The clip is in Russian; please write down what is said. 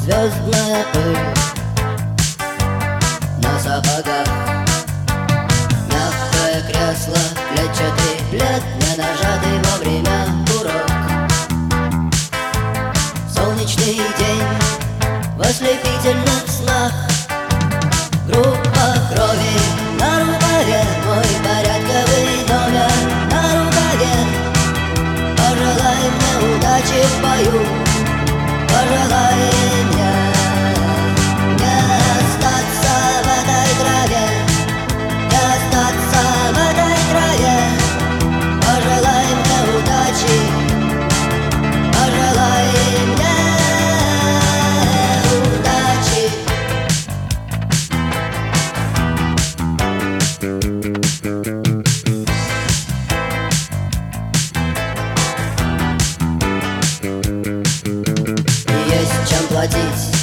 звездная пыль на сапогах. Мягкое кресло, клетчатый плед, не нажатый вовремя курок. Солнечный день в ослепительных снах. Группа крови на рукаве, мой порядковый номер на рукаве. Пожелай мне удачи в бою, пожелай мне не остаться в этой траве, не остаться в этой траве. Пожелай мне удачи, пожелай мне удачи. Есть чем платить